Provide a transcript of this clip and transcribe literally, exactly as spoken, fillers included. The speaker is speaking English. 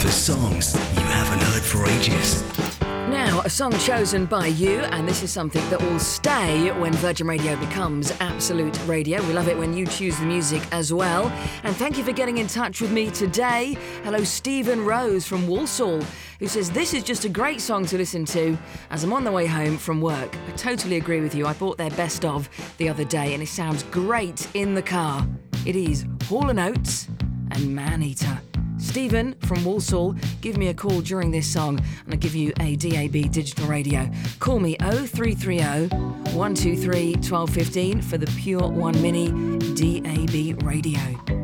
the songs you haven't heard for ages. Now, a song chosen by you, and this is something that will stay when Virgin Radio becomes Absolute Radio. We love it when you choose the music as well. And thank you for getting in touch with me today. Hello, Stephen Rose from Walsall, who says, this is just a great song to listen to as I'm on the way home from work. I totally agree with you. I bought their best of the other day, and it sounds great in the car. It is Hall and Oates and Maneater. Stephen from Walsall, give me a call during this song and I'll give you a D A B digital radio. Call me oh three three oh, one two three, one two one five for the Pure One Mini D A B radio.